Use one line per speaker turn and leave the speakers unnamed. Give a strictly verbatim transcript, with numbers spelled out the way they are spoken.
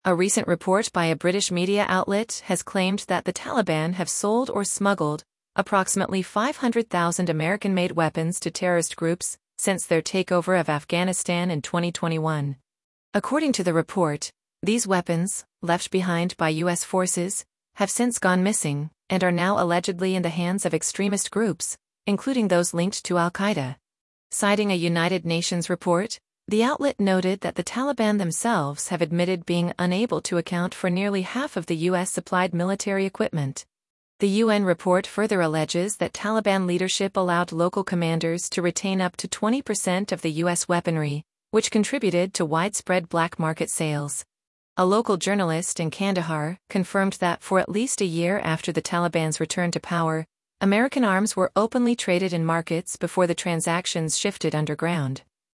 A recent report by a British media outlet has claimed that the Taliban have sold or smuggled approximately five hundred thousand American-made weapons to terrorist groups since their takeover of Afghanistan in twenty twenty-one. According to the report, these weapons, left behind by U S forces, have since gone missing and are now allegedly in the hands of extremist groups, including those linked to Al-Qaeda. Citing a United Nations report, the outlet noted that the Taliban themselves have admitted being unable to account for nearly half of the U S-supplied military equipment. The U N report further alleges that Taliban leadership allowed local commanders to retain up to twenty percent of the U S weaponry, which contributed to widespread black market sales. A local journalist in Kandahar confirmed that for at least a year after the Taliban's return to power, American arms were openly traded in markets before the transactions shifted underground.